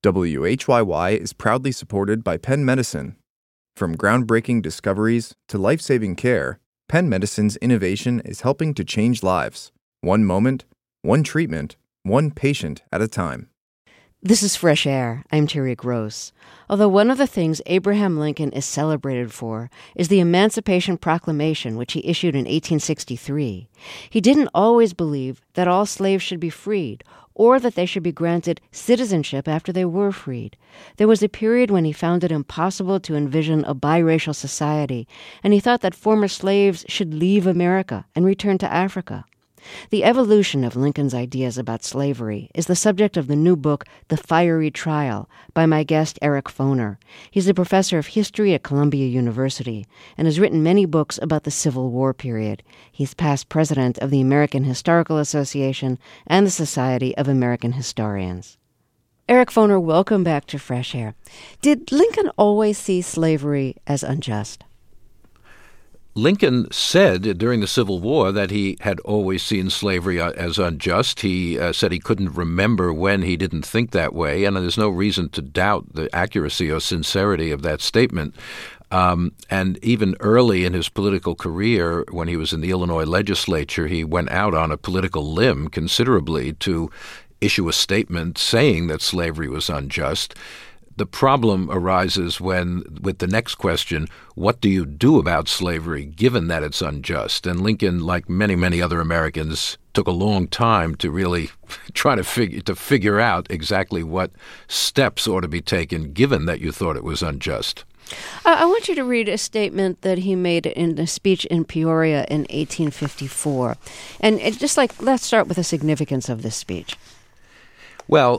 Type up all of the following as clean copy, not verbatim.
WHYY is proudly supported by Penn Medicine. From groundbreaking discoveries to life-saving care, Penn Medicine's innovation is helping to change lives. One moment, one treatment, one patient at a time. This is Fresh Air. I'm Terry Gross. Although one of the things Abraham Lincoln is celebrated for is the Emancipation Proclamation, which he issued in 1863, he didn't always believe that all slaves should be freed or that they should be granted citizenship after they were freed. There was a period when he found it impossible to envision a biracial society, and he thought that former slaves should leave America and return to Africa. The evolution of Lincoln's ideas about slavery is the subject of the new book, The Fiery Trial, by my guest Eric Foner. He's a professor of history at Columbia University and has written many books about the Civil War period. He's past president of the American Historical Association and the Society of American Historians. Eric Foner, welcome back to Fresh Air. Did Lincoln always see slavery as unjust? Lincoln said during the Civil War that he had always seen slavery as unjust. He said he couldn't remember when he didn't think that way, and there's no reason to doubt the accuracy or sincerity of that statement. And even early in his political career, when he was in the Illinois legislature, he went out on a political limb considerably to issue a statement saying that slavery was unjust. The problem arises with the next question, what do you do about slavery given that it's unjust? And Lincoln, like many, many other Americans, took a long time to really try to figure out exactly what steps ought to be taken given that you thought it was unjust. I want you to read a statement that he made in a speech in Peoria in 1854. And let's start with the significance of this speech. Well,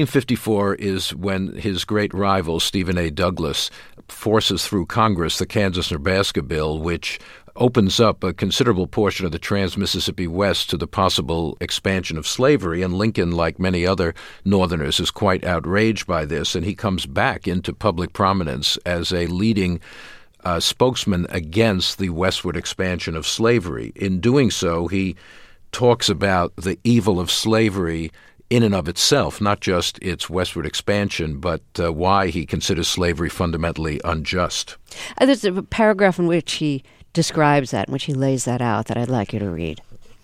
1854 is when his great rival, Stephen A. Douglas, forces through Congress the Kansas-Nebraska bill, which opens up a considerable portion of the Trans-Mississippi West to the possible expansion of slavery. And Lincoln, like many other Northerners, is quite outraged by this, and he comes back into public prominence as a leading spokesman against the westward expansion of slavery. In doing so, he talks about the evil of slavery in and of itself, not just its westward expansion, but why he considers slavery fundamentally unjust. There's a paragraph in which he describes that, in which he lays that out, that I'd like you to read.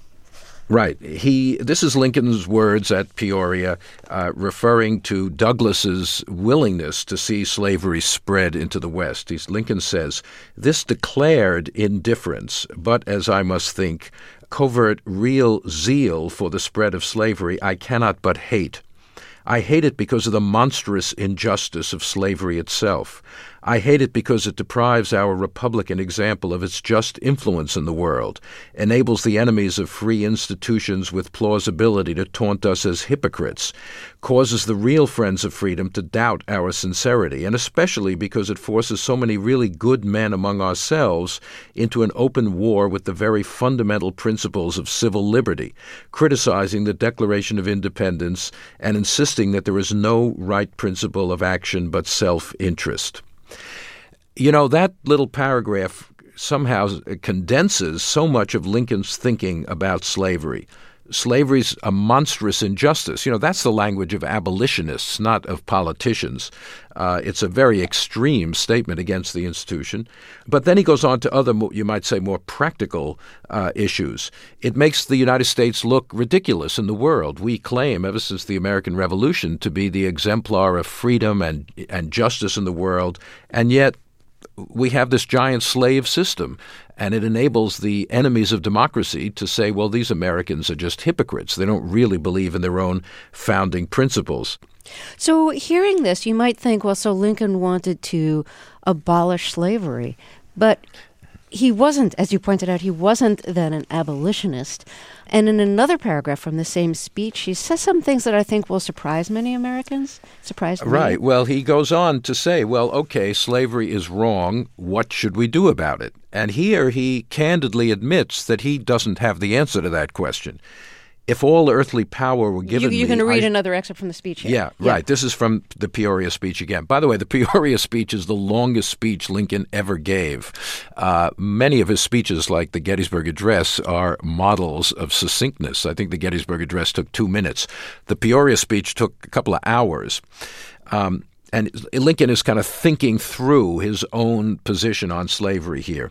Right. This is Lincoln's words at Peoria, referring to Douglas's willingness to see slavery spread into the West. Lincoln says, "This declared indifference, but as I must think, covert real zeal for the spread of slavery I cannot but hate. I hate it because of the monstrous injustice of slavery itself. I hate it because it deprives our Republican example of its just influence in the world, enables the enemies of free institutions with plausibility to taunt us as hypocrites, causes the real friends of freedom to doubt our sincerity, and especially because it forces so many really good men among ourselves into an open war with the very fundamental principles of civil liberty, criticizing the Declaration of Independence and insisting that there is no right principle of action but self-interest." You know, that little paragraph somehow condenses so much of Lincoln's thinking about slavery. Slavery's a monstrous injustice. You know, that's the language of abolitionists, not of politicians. It's a very extreme statement against the institution. But then he goes on to other, you might say, more practical issues. It makes the United States look ridiculous in the world. We claim, ever since the American Revolution, to be the exemplar of freedom and justice in the world, and yet we have this giant slave system, and it enables the enemies of democracy to say, well, these Americans are just hypocrites. They don't really believe in their own founding principles. So hearing this, you might think, well, so Lincoln wanted to abolish slavery, but he wasn't, as you pointed out, he wasn't then an abolitionist. And in another paragraph from the same speech, he says some things that I think will surprise many Americans. Surprise me. Right. Well, he goes on to say, well, okay, slavery is wrong. What should we do about it? And here he candidly admits that he doesn't have the answer to that question. If all earthly power were given me... You're going to read another excerpt from the speech here. Yeah, right. This is from the Peoria speech again. By the way, the Peoria speech is the longest speech Lincoln ever gave. Many of his speeches, like the Gettysburg Address, are models of succinctness. I think the Gettysburg Address took 2 minutes. The Peoria speech took a couple of hours. And Lincoln is kind of thinking through his own position on slavery here.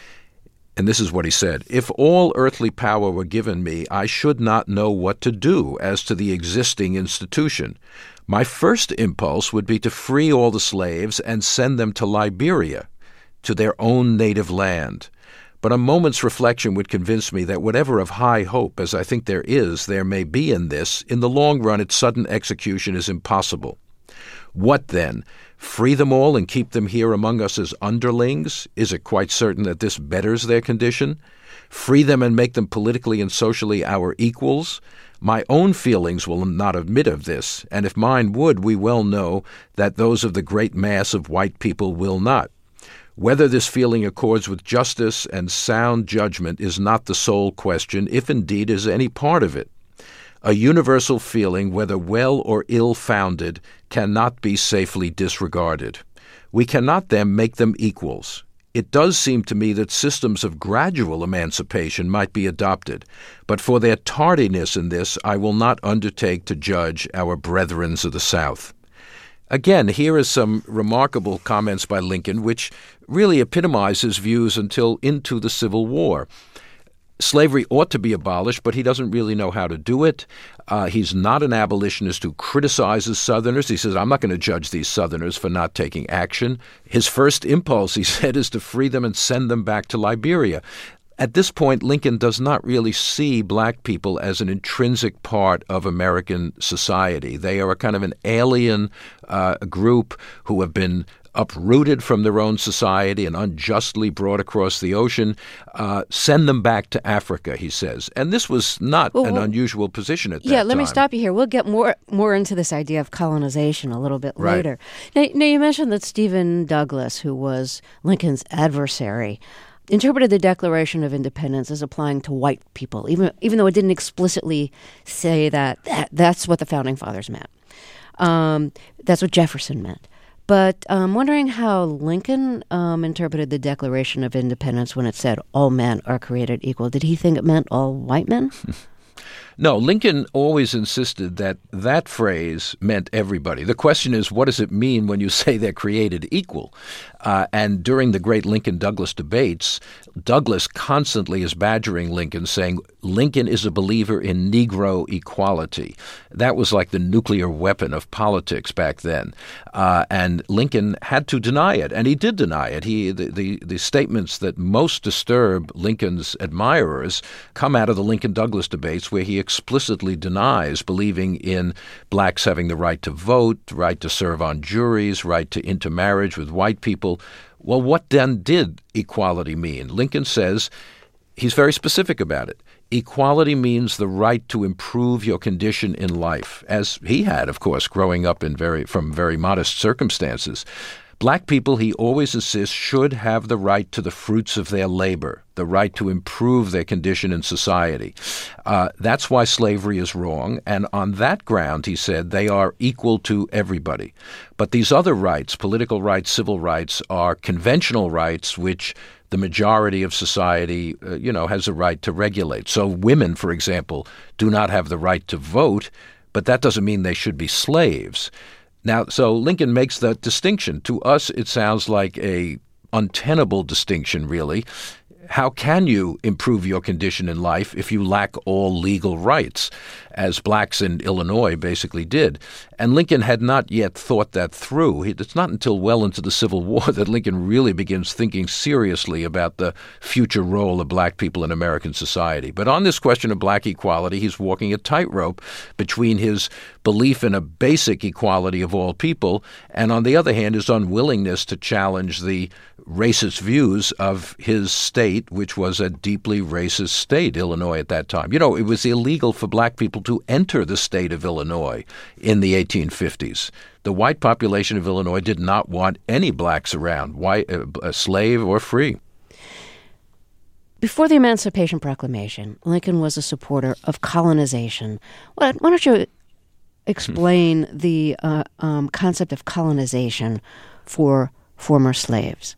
And this is what he said: "If all earthly power were given me, I should not know what to do as to the existing institution. My first impulse would be to free all the slaves and send them to Liberia, to their own native land. But a moment's reflection would convince me that whatever of high hope, as I think there may be in this, in the long run its sudden execution is impossible. What then? Free them all and keep them here among us as underlings? Is it quite certain that this betters their condition? Free them and make them politically and socially our equals? My own feelings will not admit of this, and if mine would, we well know that those of the great mass of white people will not. Whether this feeling accords with justice and sound judgment is not the sole question, if indeed is any part of it. A universal feeling, whether well or ill-founded, cannot be safely disregarded. We cannot then make them equals. It does seem to me that systems of gradual emancipation might be adopted, but for their tardiness in this I will not undertake to judge our brethren of the South." Again, here is some remarkable comments by Lincoln, which really epitomize his views until into the Civil War. Slavery ought to be abolished, but he doesn't really know how to do it. He's not an abolitionist who criticizes Southerners. He says, I'm not going to judge these Southerners for not taking action. His first impulse, he said, is to free them and send them back to Liberia. At this point, Lincoln does not really see black people as an intrinsic part of American society. They are a kind of an alien group who have been uprooted from their own society and unjustly brought across the ocean. Send them back to Africa, he says. And this was not an unusual position at that time. Yeah, let me stop you here. We'll get more into this idea of colonization a little bit later. Now, you mentioned that Stephen Douglas, who was Lincoln's adversary, interpreted the Declaration of Independence as applying to white people, even though it didn't explicitly say that's what the Founding Fathers meant. That's what Jefferson meant. But I'm wondering how Lincoln interpreted the Declaration of Independence when it said all men are created equal. Did he think it meant all white men? No, Lincoln always insisted that that phrase meant everybody. The question is, what does it mean when you say they're created equal? And during the great Lincoln-Douglas debates, Douglas constantly is badgering Lincoln, saying Lincoln is a believer in Negro equality. That was like the nuclear weapon of politics back then. And Lincoln had to deny it, and he did deny it. The statements that most disturb Lincoln's admirers come out of the Lincoln-Douglas debates, where he explicitly denies believing in blacks having the right to vote, right to serve on juries, right to intermarriage with white people. Well, what then did equality mean? Lincoln says, he's very specific about it. Equality means the right to improve your condition in life, as he had, of course, growing up from very modest circumstances. Black people, he always insists, should have the right to the fruits of their labor, the right to improve their condition in society. That's why slavery is wrong, and on that ground, he said, they are equal to everybody. But these other rights, political rights, civil rights, are conventional rights which the majority of society, has a right to regulate. So women, for example, do not have the right to vote, but that doesn't mean they should be slaves. Now, so Lincoln makes that distinction. To us, it sounds like a untenable distinction, really. How can you improve your condition in life if you lack all legal rights, as blacks in Illinois basically did? And Lincoln had not yet thought that through. It's not until well into the Civil War that Lincoln really begins thinking seriously about the future role of black people in American society. But on this question of black equality, he's walking a tightrope between his belief in a basic equality of all people and, on the other hand, his unwillingness to challenge the racist views of his state, which was a deeply racist state, Illinois, at that time. It was illegal for black people to enter the state of Illinois in the 1850s. The white population of Illinois did not want any blacks around, white, slave or free. Before the Emancipation Proclamation, Lincoln was a supporter of colonization. Why don't you explain the concept of colonization for former slaves?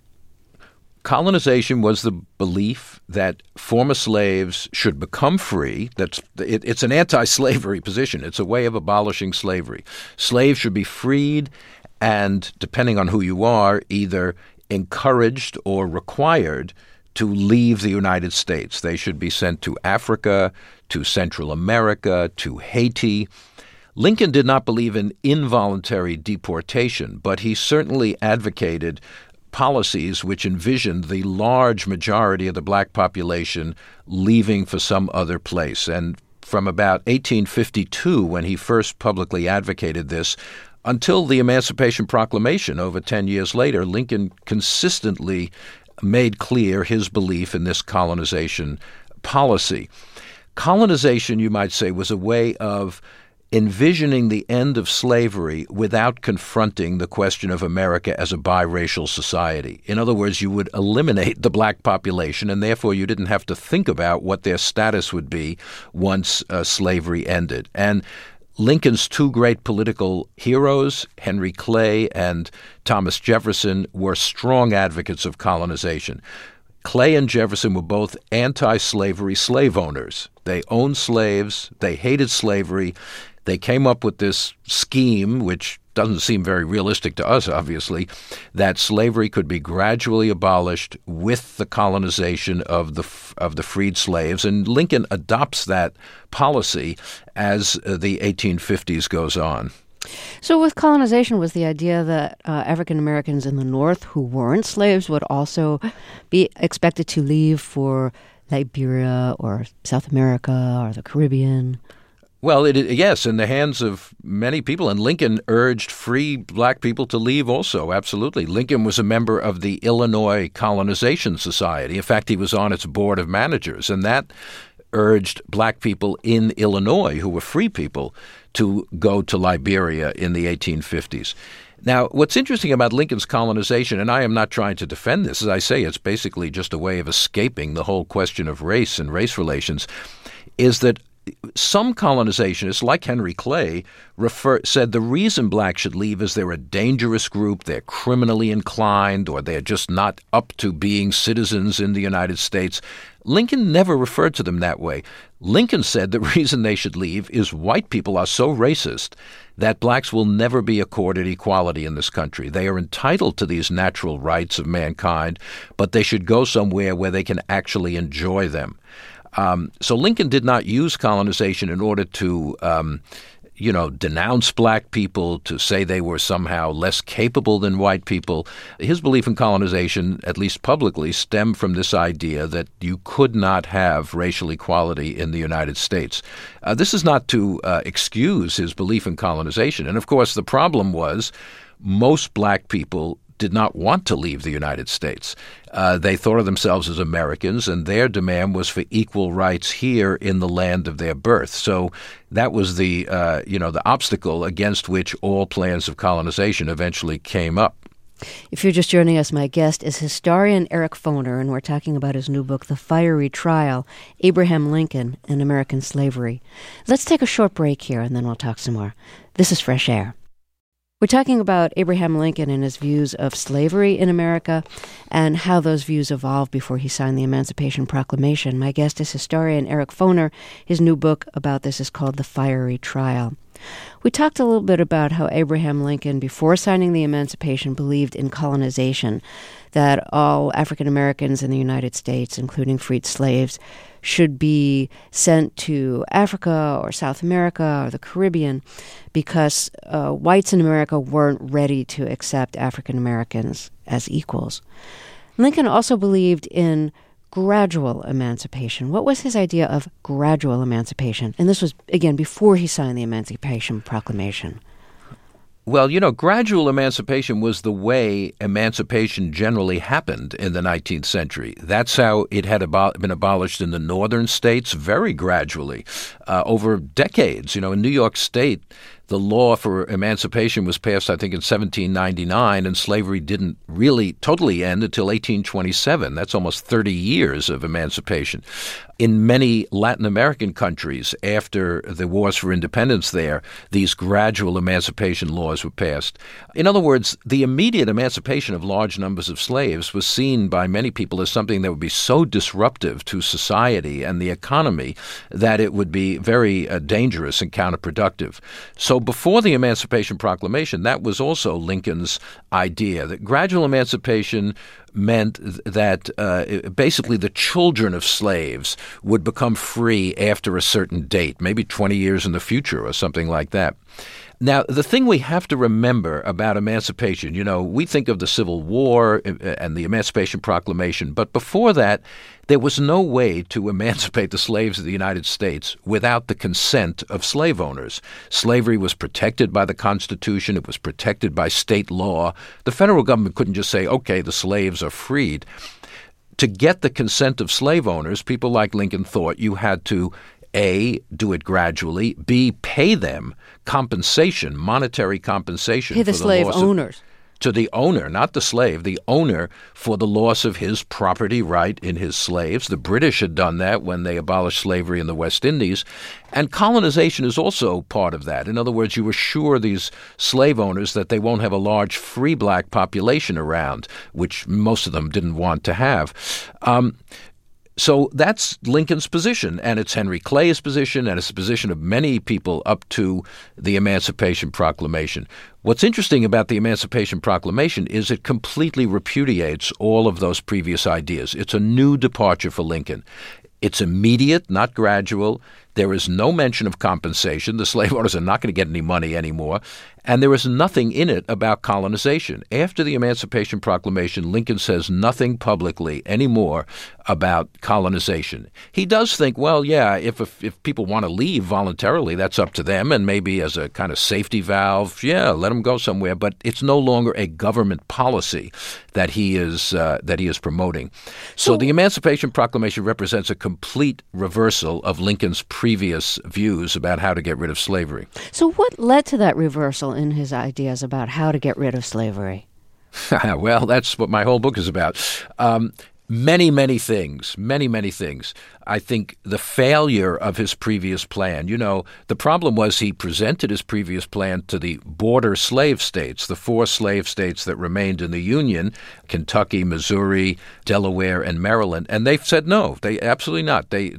Colonization was the belief that former slaves should become free. It's an anti-slavery position. It's a way of abolishing slavery. Slaves should be freed and, depending on who you are, either encouraged or required to leave the United States. They should be sent to Africa, to Central America, to Haiti. Lincoln did not believe in involuntary deportation, but he certainly advocated policies which envisioned the large majority of the black population leaving for some other place. And from about 1852, when he first publicly advocated this, until the Emancipation Proclamation over 10 years later, Lincoln consistently made clear his belief in this colonization policy. Colonization, you might say, was a way of envisioning the end of slavery without confronting the question of America as a biracial society. In other words, you would eliminate the black population, and therefore you didn't have to think about what their status would be once slavery ended. And Lincoln's two great political heroes, Henry Clay and Thomas Jefferson, were strong advocates of colonization. Clay and Jefferson were both anti-slavery slave owners. They owned slaves. They hated slavery. They came up with this scheme, which doesn't seem very realistic to us, obviously, that slavery could be gradually abolished with the colonization of the freed slaves. And Lincoln adopts that policy as the 1850s goes on. So with colonization was the idea that African Americans in the North who weren't slaves would also be expected to leave for Liberia or South America or the Caribbean? Well, yes, in the hands of many people. And Lincoln urged free black people to leave also, absolutely. Lincoln was a member of the Illinois Colonization Society. In fact, he was on its board of managers, and that urged black people in Illinois, who were free people, to go to Liberia in the 1850s. Now, what's interesting about Lincoln's colonization, and I am not trying to defend this, as I say, it's basically just a way of escaping the whole question of race and race relations, is that some colonizationists, like Henry Clay, said the reason blacks should leave is they're a dangerous group, they're criminally inclined, or they're just not up to being citizens in the United States. Lincoln never referred to them that way. Lincoln said the reason they should leave is white people are so racist that blacks will never be accorded equality in this country. They are entitled to these natural rights of mankind, but they should go somewhere where they can actually enjoy them. So Lincoln did not use colonization in order to, denounce black people, to say they were somehow less capable than white people. His belief in colonization, at least publicly, stemmed from this idea that you could not have racial equality in the United States. This is not to excuse his belief in colonization. And of course, the problem was most black people did not want to leave the United States. They thought of themselves as Americans, and their demand was for equal rights here in the land of their birth. So that was the obstacle against which all plans of colonization eventually came up. If you're just joining us, my guest is historian Eric Foner, and we're talking about his new book, The Fiery Trial, Abraham Lincoln and American Slavery. Let's take a short break here, and then we'll talk some more. This is Fresh Air. We're talking about Abraham Lincoln and his views of slavery in America and how those views evolved before he signed the Emancipation Proclamation. My guest is historian Eric Foner. His new book about this is called The Fiery Trial. We talked a little bit about how Abraham Lincoln, before signing the Emancipation, believed in colonization, that all African Americans in the United States, including freed slaves, should be sent to Africa or South America or the Caribbean because whites in America weren't ready to accept African Americans as equals. Lincoln also believed in gradual emancipation. What was his idea of gradual emancipation? And this was, again, before he signed the Emancipation Proclamation. Well, gradual emancipation was the way emancipation generally happened in the 19th century. That's how it had been abolished in the northern states very gradually over decades. In New York State, the law for emancipation was passed, I think, in 1799, and slavery didn't really totally end until 1827. That's almost 30 years of emancipation. In many Latin American countries, after the wars for independence there, these gradual emancipation laws were passed. In other words, the immediate emancipation of large numbers of slaves was seen by many people as something that would be so disruptive to society and the economy that it would be very dangerous and counterproductive. So before the Emancipation Proclamation, that was also Lincoln's idea, that gradual emancipation meant that basically the children of slaves would become free after a certain date, maybe 20 years in the future or something like that. Now, the thing we have to remember about emancipation, we think of the Civil War and the Emancipation Proclamation, but before that, there was no way to emancipate the slaves of the United States without the consent of slave owners. Slavery was protected by the Constitution. It was protected by state law. The federal government couldn't just say, okay, the slaves are freed. To get the consent of slave owners, people like Lincoln thought you had to A, do it gradually, B, pay them compensation, monetary compensation. Pay the slave owners. To the owner, not the slave, the owner for the loss of his property right in his slaves. The British had done that when they abolished slavery in the West Indies. And colonization is also part of that. In other words, you assure these slave owners that they won't have a large free black population around, which most of them didn't want to have. So that's Lincoln's position, and it's Henry Clay's position, and it's the position of many people up to the Emancipation Proclamation. What's interesting about the Emancipation Proclamation is it completely repudiates all of those previous ideas. It's a new departure for Lincoln. It's immediate, not gradual. There is no mention of compensation. The slave owners are not going to get any money anymore. And there is nothing in it about colonization. After the Emancipation Proclamation, Lincoln says nothing publicly anymore about colonization. He does think, well, yeah, if people want to leave voluntarily, that's up to them, and maybe as a kind of safety valve, yeah, let them go somewhere. But it's no longer a government policy that he is promoting. So the Emancipation Proclamation represents a complete reversal of Lincoln's previous views about how to get rid of slavery. So what led to that reversal in his ideas about how to get rid of slavery? Well, that's what my whole book is about. Many things. I think the failure of his previous plan. The problem was he presented his previous plan to the border slave states, the 4 slave states that remained in the Union, Kentucky, Missouri, Delaware, and Maryland, and they said no, they absolutely not. They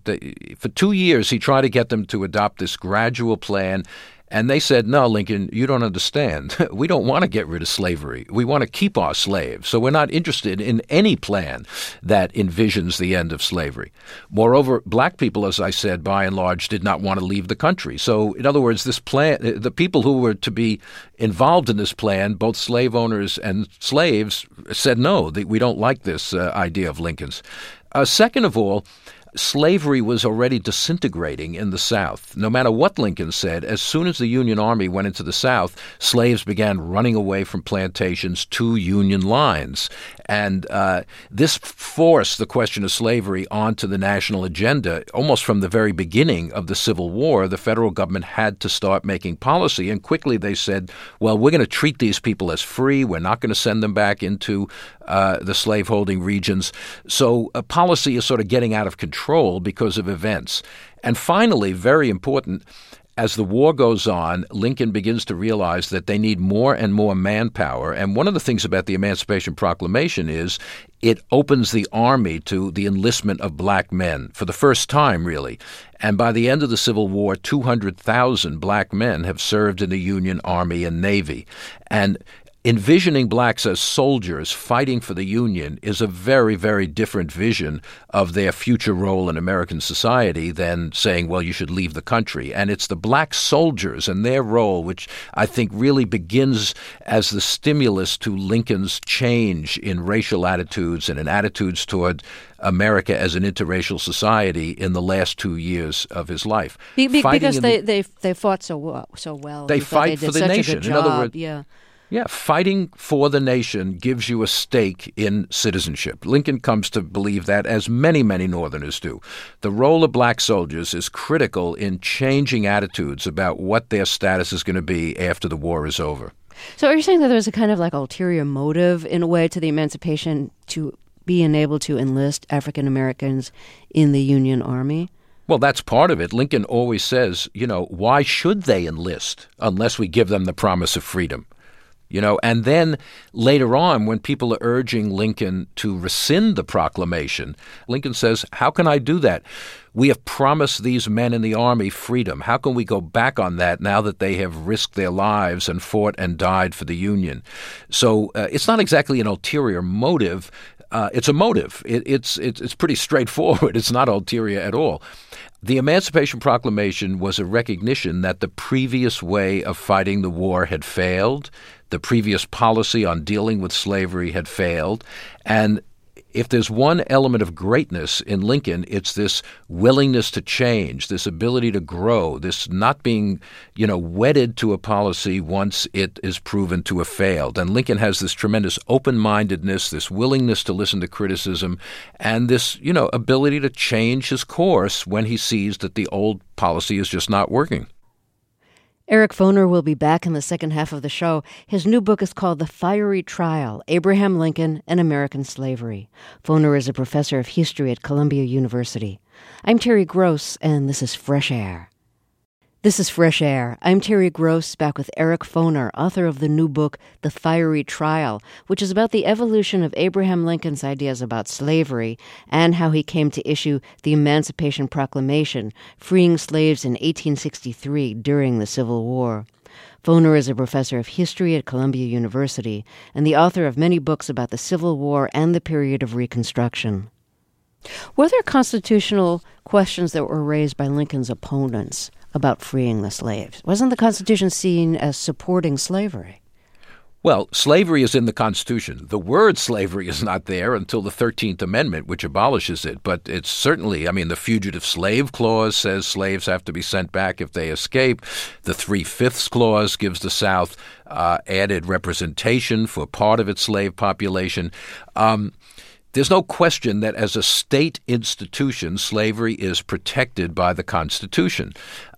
for 2 years he tried to get them to adopt this gradual plan. And they said, no, Lincoln, you don't understand. We don't want to get rid of slavery. We want to keep our slaves. So we're not interested in any plan that envisions the end of slavery. Moreover, black people, as I said, by and large, did not want to leave the country. So, in other words, this plan, the people who were to be involved in this plan, both slave owners and slaves, said, no, we don't like this idea of Lincoln's. Second of all, slavery was already disintegrating in the South. No matter what Lincoln said, as soon as the Union Army went into the South, slaves began running away from plantations to Union lines. And this forced the question of slavery onto the national agenda. Almost from the very beginning of the Civil War, the federal government had to start making policy. And quickly they said, well, we're going to treat these people as free. We're not going to send them back into the slaveholding regions. So policy is sort of getting out of control because of events. And finally, very important, as the war goes on, Lincoln begins to realize that they need more and more manpower. And one of the things about the Emancipation Proclamation is it opens the army to the enlistment of black men for the first time, really. And by the end of the Civil War, 200,000 black men have served in the Union Army and Navy. And envisioning blacks as soldiers fighting for the Union is a very, very different vision of their future role in American society than saying, well, you should leave the country. And it's the black soldiers and their role which I think really begins as the stimulus to Lincoln's change in racial attitudes and in attitudes toward America as an interracial society in the last 2 years of his life. Because they fought so well. They fight for the nation. In other words, Yeah, fighting for the nation gives you a stake in citizenship. Lincoln comes to believe that, as many, many Northerners do. The role of black soldiers is critical in changing attitudes about what their status is going to be after the war is over. So are you saying that there's a kind of like ulterior motive in a way to the emancipation to being able to enlist African Americans in the Union Army? Well, that's part of it. Lincoln always says, why should they enlist unless we give them the promise of freedom? And then later on, when people are urging Lincoln to rescind the proclamation, Lincoln says, how can I do that? We have promised these men in the Army freedom. How can we go back on that now that they have risked their lives and fought and died for the Union? So it's not exactly an ulterior motive. It's a motive. It's pretty straightforward. It's not ulterior at all. The Emancipation Proclamation was a recognition that the previous way of fighting the war had failed. The previous policy on dealing with slavery had failed. And if there's one element of greatness in Lincoln, it's this willingness to change, this ability to grow, this not being, wedded to a policy once it is proven to have failed. And Lincoln has this tremendous open-mindedness, this willingness to listen to criticism, and this, ability to change his course when he sees that the old policy is just not working. Eric Foner will be back in the second half of the show. His new book is called The Fiery Trial, Abraham Lincoln and American Slavery. Foner is a professor of history at Columbia University. I'm Terry Gross, and this is Fresh Air. This is Fresh Air. I'm Terry Gross, back with Eric Foner, author of the new book, The Fiery Trial, which is about the evolution of Abraham Lincoln's ideas about slavery and how he came to issue the Emancipation Proclamation, freeing slaves in 1863 during the Civil War. Foner is a professor of history at Columbia University and the author of many books about the Civil War and the period of Reconstruction. Were there constitutional questions that were raised by Lincoln's opponents about freeing the slaves? Wasn't the Constitution seen as supporting slavery? Well, slavery is in the Constitution. The word slavery is not there until the 13th Amendment, which abolishes it. But it's certainly, the Fugitive Slave Clause says slaves have to be sent back if they escape. The 3/5 Clause gives the South added representation for part of its slave population. There's no question that as a state institution, slavery is protected by the Constitution.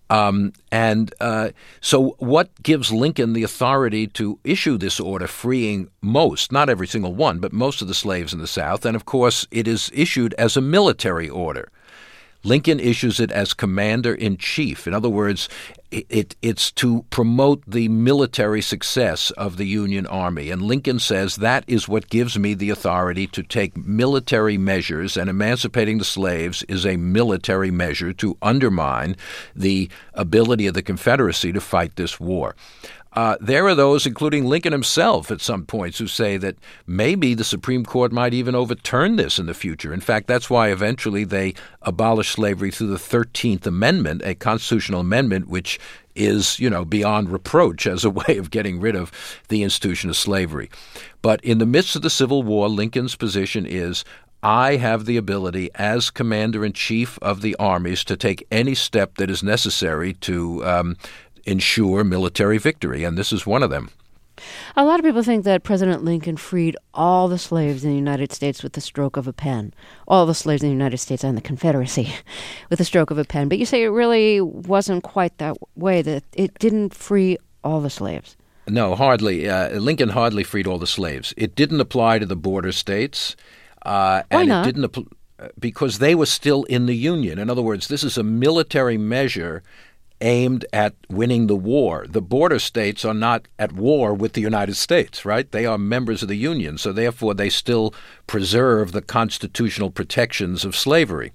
So what gives Lincoln the authority to issue this order freeing most, not every single one, but most of the slaves in the South? And, of course, it is issued as a military order. Lincoln issues it as commander-in-chief. In other words, it's to promote the military success of the Union Army. And Lincoln says that is what gives me the authority to take military measures, and emancipating the slaves is a military measure to undermine the ability of the Confederacy to fight this war. There are those, including Lincoln himself at some points, who say that maybe the Supreme Court might even overturn this in the future. In fact, that's why eventually they abolished slavery through the 13th Amendment, a constitutional amendment which is, beyond reproach as a way of getting rid of the institution of slavery. But in the midst of the Civil War, Lincoln's position is, I have the ability as commander-in-chief of the armies to take any step that is necessary to ensure military victory, and this is one of them. A lot of people think that President Lincoln freed all the slaves in the United States with the stroke of a pen. All the slaves in the United States and the Confederacy with the stroke of a pen. But you say it really wasn't quite that way, that it didn't free all the slaves. No, hardly. Lincoln hardly freed all the slaves. It didn't apply to the border states. Why not? It didn't because they were still in the Union. In other words, this is a military measure aimed at winning the war. The border states are not at war with the United States, right? They are members of the Union, so therefore they still preserve the constitutional protections of slavery.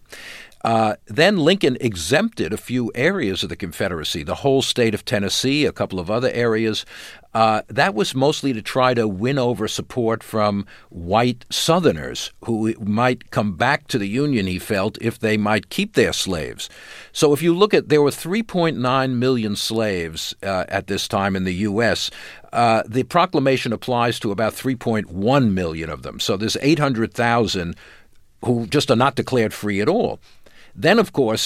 Then Lincoln exempted a few areas of the Confederacy, the whole state of Tennessee, a couple of other areas. That was mostly to try to win over support from white Southerners who might come back to the Union, he felt, if they might keep their slaves. So if you look at, there were 3.9 million slaves at this time in the U.S. The proclamation applies to about 3.1 million of them. So there's 800,000 who just are not declared free at all. Then, of course,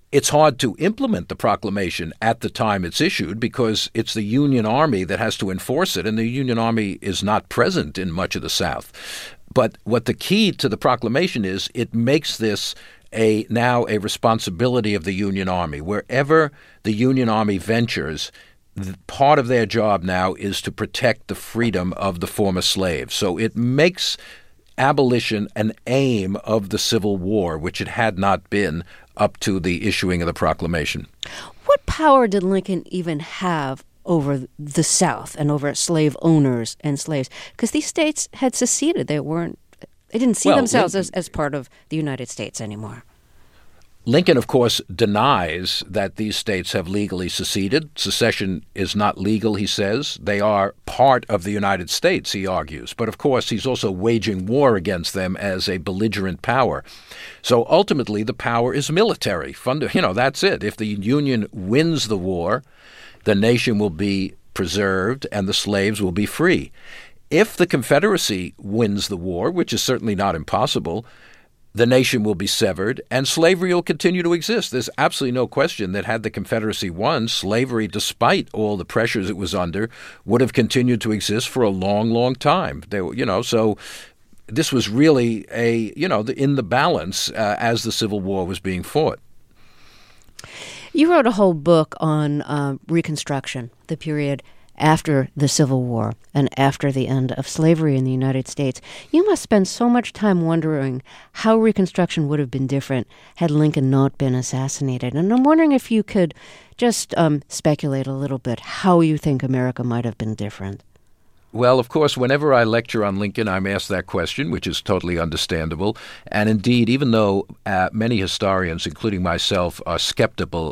It's hard to implement the proclamation at the time it's issued because it's the Union Army that has to enforce it, and the Union Army is not present in much of the South. But what the key to the proclamation is, it makes this now a responsibility of the Union Army. Wherever the Union Army ventures, part of their job now is to protect the freedom of the former slaves. So it makes abolition an aim of the Civil War, which it had not been up to the issuing of the proclamation. What power did Lincoln even have over the South and over slave owners and slaves? Because these states had seceded. They didn't see themselves as part of the United States anymore. Lincoln, of course, denies that these states have legally seceded. Secession is not legal, he says. They are part of the United States, he argues. But, of course, he's also waging war against them as a belligerent power. So, ultimately, the power is military. That's it. If the Union wins the war, the nation will be preserved and the slaves will be free. If the Confederacy wins the war, which is certainly not impossible, the nation will be severed, and slavery will continue to exist. There's absolutely no question that had the Confederacy won, slavery, despite all the pressures it was under, would have continued to exist for a long, long time. So this was really in the balance as the Civil War was being fought. You wrote a whole book on Reconstruction, the period after the Civil War and after the end of slavery in the United States. You must spend so much time wondering how Reconstruction would have been different had Lincoln not been assassinated. And I'm wondering if you could just speculate a little bit how you think America might have been different. Well, of course, whenever I lecture on Lincoln, I'm asked that question, which is totally understandable. And indeed, even though many historians, including myself, are skeptical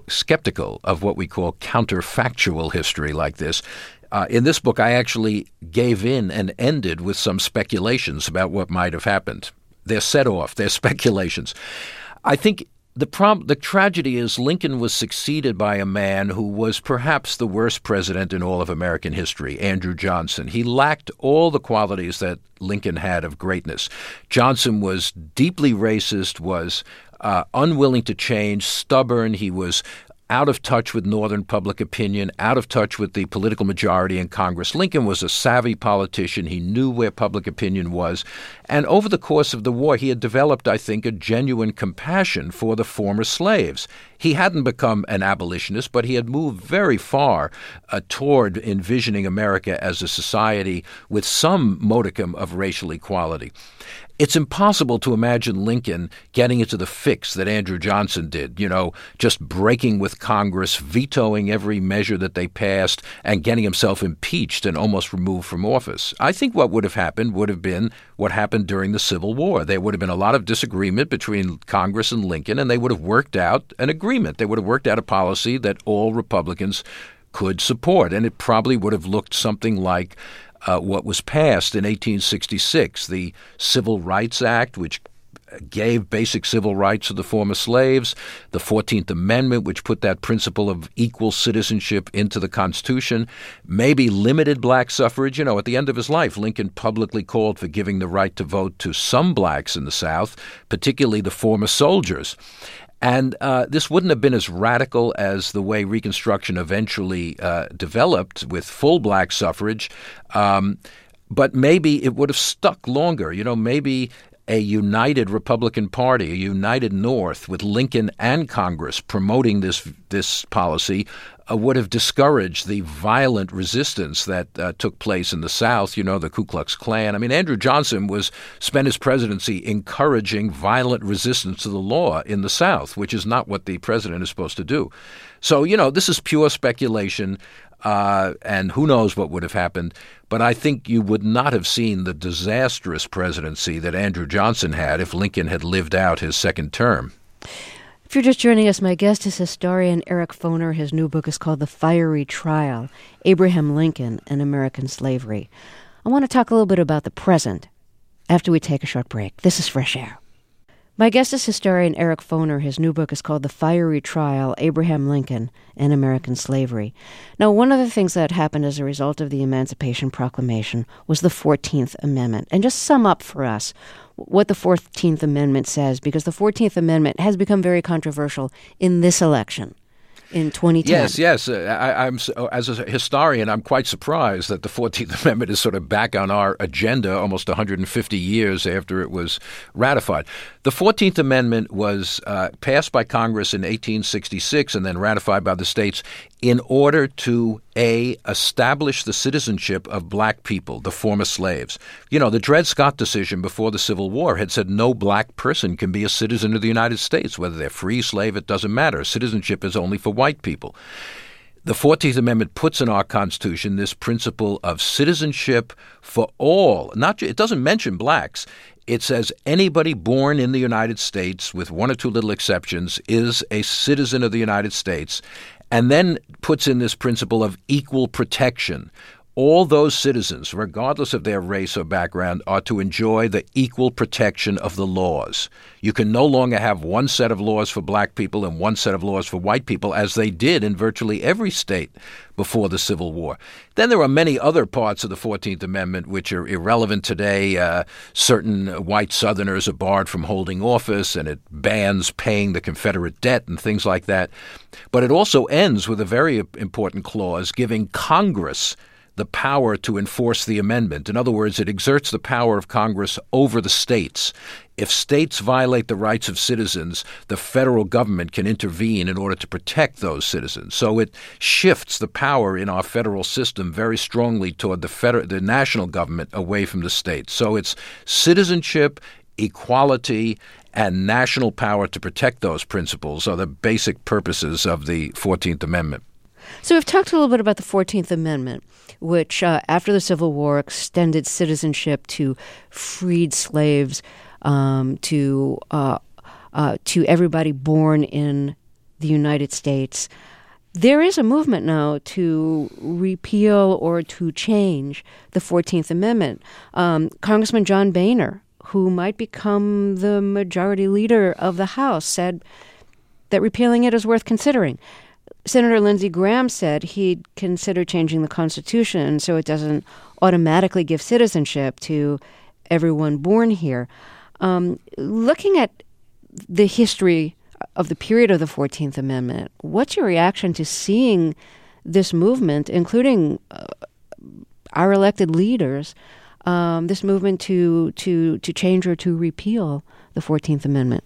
of what we call counterfactual history like this, in this book, I actually gave in and ended with some speculations about what might have happened. They're set off. They're speculations. I think the tragedy is Lincoln was succeeded by a man who was perhaps the worst president in all of American history, Andrew Johnson. He lacked all the qualities that Lincoln had of greatness. Johnson was deeply racist, was unwilling to change, stubborn. He was out of touch with Northern public opinion, out of touch with the political majority in Congress. Lincoln was a savvy politician. He knew where public opinion was. And over the course of the war, he had developed, I think, a genuine compassion for the former slaves. He hadn't become an abolitionist, but he had moved very far toward envisioning America as a society with some modicum of racial equality. It's impossible to imagine Lincoln getting into the fix that Andrew Johnson did, just breaking with Congress, vetoing every measure that they passed, and getting himself impeached and almost removed from office. I think what would have happened would have been what happened during the Civil War. There would have been a lot of disagreement between Congress and Lincoln, and they would have worked out an agreement. They would have worked out a policy that all Republicans could support, and it probably would have looked something like what was passed in 1866, the Civil Rights Act, which gave basic civil rights to the former slaves, the 14th Amendment, which put that principle of equal citizenship into the Constitution, maybe limited black suffrage. At the end of his life, Lincoln publicly called for giving the right to vote to some blacks in the South, particularly the former soldiers. And this wouldn't have been as radical as the way Reconstruction eventually developed with full black suffrage, but maybe it would have stuck longer. Maybe a united Republican Party, a united North with Lincoln and Congress promoting this policy would have discouraged the violent resistance that took place in the South, the Ku Klux Klan. I mean, Andrew Johnson spent his presidency encouraging violent resistance to the law in the South, which is not what the president is supposed to do. So, this is pure speculation, and who knows what would have happened. But I think you would not have seen the disastrous presidency that Andrew Johnson had if Lincoln had lived out his second term. If you're just joining us, my guest is historian Eric Foner. His new book is called The Fiery Trial, Abraham Lincoln and American Slavery. I want to talk a little bit about the present after we take a short break. This is Fresh Air. My guest is historian Eric Foner. His new book is called The Fiery Trial, Abraham Lincoln and American Slavery. Now, one of the things that happened as a result of the Emancipation Proclamation was the 14th Amendment. And just sum up for us what the 14th Amendment says, because the 14th Amendment has become very controversial in this election. In 2010. Yes. I'm as a historian, I'm quite surprised that the 14th Amendment is sort of back on our agenda almost 150 years after it was ratified. The 14th Amendment was passed by Congress in 1866 and then ratified by the states in order to, establish the citizenship of black people, the former slaves. You know, the Dred Scott decision before the Civil War had said no black person can be a citizen of the United States. Whether they're free, slave, it doesn't matter. Citizenship is only for white people. The 14th Amendment puts in our Constitution this principle of citizenship for all. It doesn't mention blacks. It says anybody born in the United States, with one or two little exceptions, is a citizen of the United States, and then puts in this principle of equal protection. All those citizens, regardless of their race or background, are to enjoy the equal protection of the laws. You can no longer have one set of laws for black people and one set of laws for white people, as they did in virtually every state before the Civil War. Then there are many other parts of the 14th Amendment which are irrelevant today. Certain white Southerners are barred from holding office, and it bans paying the Confederate debt and things like that. But it also ends with a very important clause giving Congress the power to enforce the amendment. In other words, it exerts the power of Congress over the states. If states violate the rights of citizens, the federal government can intervene in order to protect those citizens. So it shifts the power in our federal system very strongly toward the national government away from the states. So it's citizenship, equality, and national power to protect those principles are the basic purposes of the 14th Amendment. So we've talked a little bit about the 14th Amendment, which after the Civil War extended citizenship to freed slaves, to everybody born in the United States. There is a movement now to repeal or to change the 14th Amendment. Congressman John Boehner, who might become the majority leader of the House, said that repealing it is worth considering. Senator Lindsey Graham said he'd consider changing the Constitution so it doesn't automatically give citizenship to everyone born here. Looking at the history of the period of the 14th Amendment, what's your reaction to seeing this movement, including our elected leaders, this movement to change or to repeal the 14th Amendment?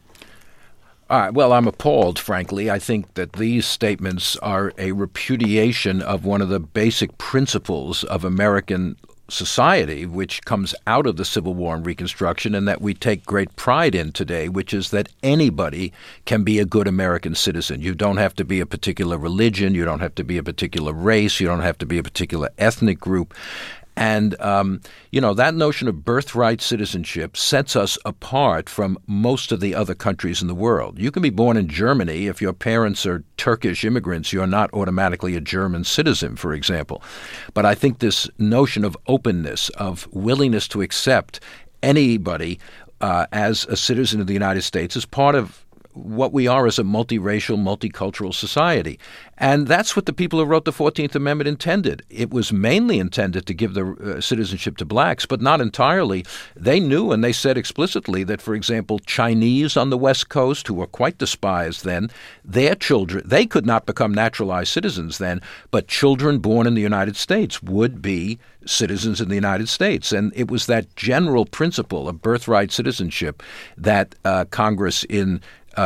Well, I'm appalled, frankly. I think that these statements are a repudiation of one of the basic principles of American society, which comes out of the Civil War and Reconstruction, and that we take great pride in today, which is that anybody can be a good American citizen. You don't have to be a particular religion. You don't have to be a particular race. You don't have to be a particular ethnic group. And, that notion of birthright citizenship sets us apart from most of the other countries in the world. You can be born in Germany. If your parents are Turkish immigrants, you're not automatically a German citizen, for example. But I think this notion of openness, of willingness to accept anybody as a citizen of the United States is part of what we are as a multiracial, multicultural society. And that's what the people who wrote the 14th Amendment intended. It was mainly intended to give the citizenship to blacks, but not entirely. They knew, and they said explicitly, that, for example, Chinese on the West Coast, who were quite despised then, their children, they could not become naturalized citizens then, but children born in the United States would be citizens in the United States. And it was that general principle of birthright citizenship that Congress in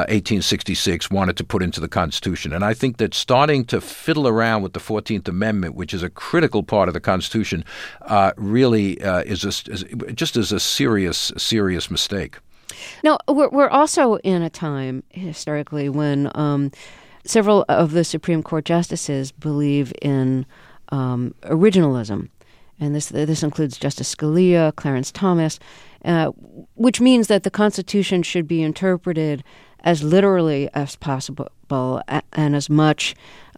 1866 wanted to put into the Constitution. And I think that starting to fiddle around with the 14th Amendment, which is a critical part of the Constitution, really is just a serious mistake. Now, we're also in a time historically when several of the Supreme Court justices believe in originalism. And this includes Justice Scalia, Clarence Thomas, which means that the Constitution should be interpreted as literally as possible and as much,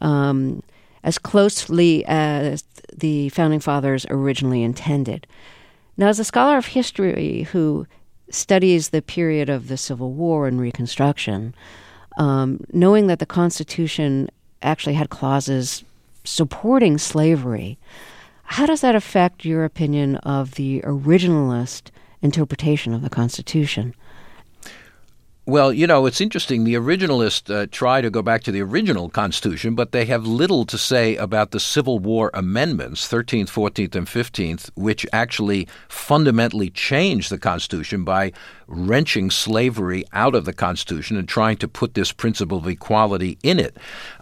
as closely as the Founding Fathers originally intended. Now, as a scholar of history who studies the period of the Civil War and Reconstruction, knowing that the Constitution actually had clauses supporting slavery, how does that affect your opinion of the originalist interpretation of the Constitution? Well, it's interesting. The originalists try to go back to the original Constitution, but they have little to say about the Civil War amendments, 13th, 14th, and 15th, which actually fundamentally changed the Constitution by wrenching slavery out of the Constitution and trying to put this principle of equality in it.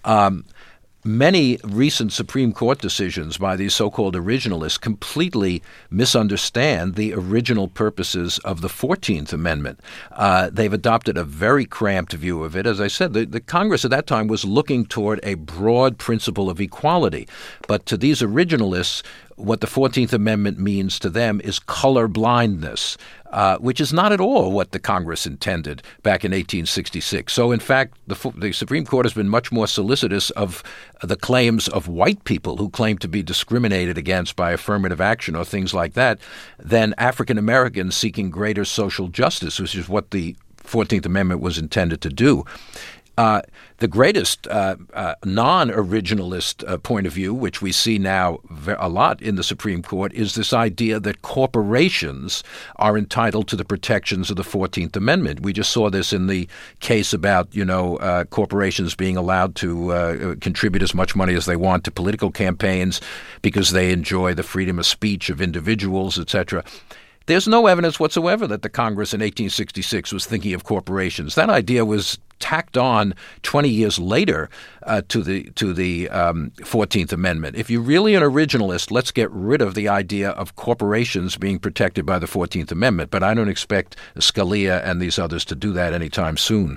Many recent Supreme Court decisions by these so-called originalists completely misunderstand the original purposes of the 14th Amendment. They've adopted a very cramped view of it. As I said, the Congress at that time was looking toward a broad principle of equality. But to these originalists, what the 14th Amendment means to them is color blindness, which is not at all what the Congress intended back in 1866. So, in fact, the Supreme Court has been much more solicitous of the claims of white people who claim to be discriminated against by affirmative action or things like that than African Americans seeking greater social justice, which is what the 14th Amendment was intended to do. The greatest non-originalist point of view, which we see now a lot in the Supreme Court, is this idea that corporations are entitled to the protections of the 14th Amendment. We just saw this in the case about, corporations being allowed to contribute as much money as they want to political campaigns because they enjoy the freedom of speech of individuals, etc. There's no evidence whatsoever that the Congress in 1866 was thinking of corporations. That idea was tacked on 20 years later to the 14th Amendment. If you're really an originalist, let's get rid of the idea of corporations being protected by the 14th Amendment. But I don't expect Scalia and these others to do that anytime soon.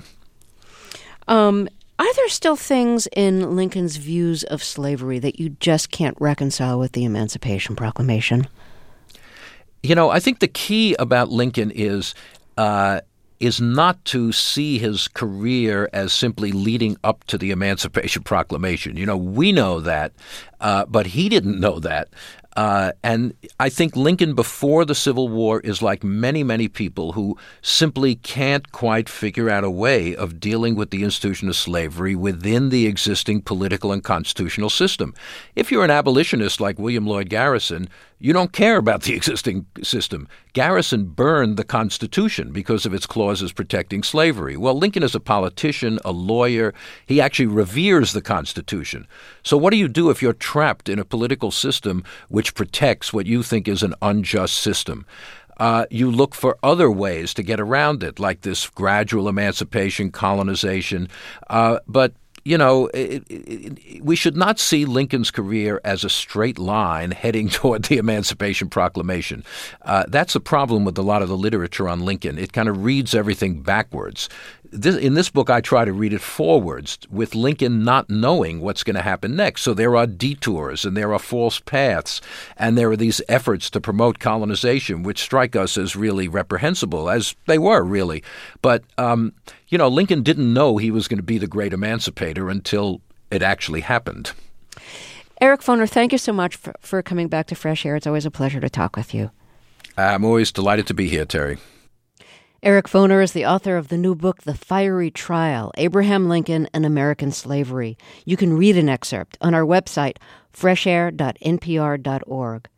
Are there still things in Lincoln's views of slavery that you just can't reconcile with the Emancipation Proclamation? I think the key about Lincoln is not to see his career as simply leading up to the Emancipation Proclamation. We know that, but he didn't know that. And I think Lincoln before the Civil War is like many, many people who simply can't quite figure out a way of dealing with the institution of slavery within the existing political and constitutional system. If you're an abolitionist like William Lloyd Garrison, you don't care about the existing system. Garrison burned the Constitution because of its clauses protecting slavery. Well, Lincoln is a politician, a lawyer. He actually reveres the Constitution. So what do you do if you're trapped in a political system which protects what you think is an unjust system? You look for other ways to get around it, like this gradual emancipation, colonization. But we should not see Lincoln's career as a straight line heading toward the Emancipation Proclamation. That's a problem with a lot of the literature on Lincoln. It kind of reads everything backwards. In this book, I try to read it forwards, with Lincoln not knowing what's going to happen next. So there are detours and there are false paths, and there are these efforts to promote colonization, which strike us as really reprehensible, as they were really. But, Lincoln didn't know he was going to be the great emancipator until it actually happened. Eric Foner, thank you so much for coming back to Fresh Air. It's always a pleasure to talk with you. I'm always delighted to be here, Terry. Eric Foner is the author of the new book, The Fiery Trial, Abraham Lincoln and American Slavery. You can read an excerpt on our website, freshair.npr.org.